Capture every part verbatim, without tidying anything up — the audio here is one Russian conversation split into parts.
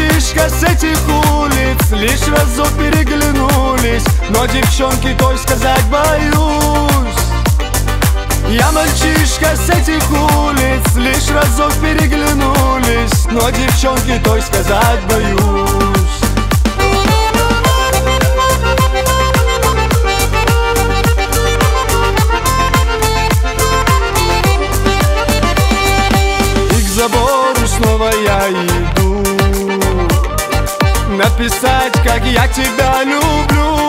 мальчишка с этих улиц, лишь разок переглянулись, но девчонки той сказать боюсь. Я мальчишка с этих улиц, лишь разок переглянулись, но девчонки той сказать боюсь. И к забору снова я иду, написать, как я тебя люблю.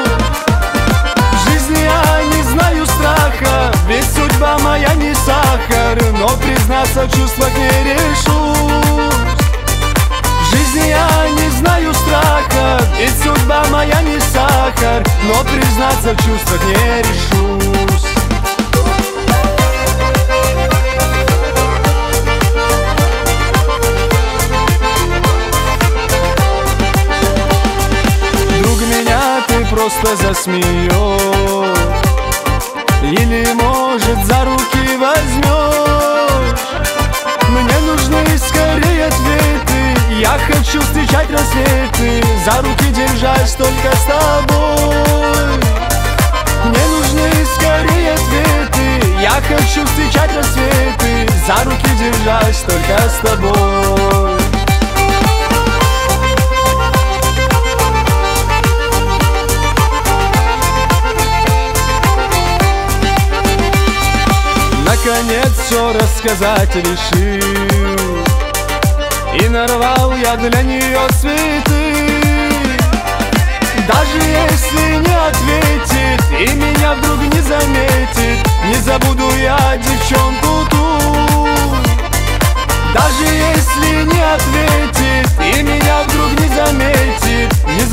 В жизни я не знаю страха, ведь судьба моя не сахар, но признаться в чувствах не решусь. В жизни я не знаю страха, ведь судьба моя не сахар, но признаться в чувствах не решусь. Просто засмеешь, или, может, за руки возьмешь. Мне нужны скорее ответы, я хочу встречать рассветы, за руки держась только с тобой. Мне нужны скорее ответы, я хочу встречать рассветы, за руки держась только с тобой. Наконец все рассказать решил, и нарвал я для нее цветы. Даже если не ответит и меня вдруг не заметит, не забуду я девчонку ту. Даже если не ответит и меня вдруг не заметит, не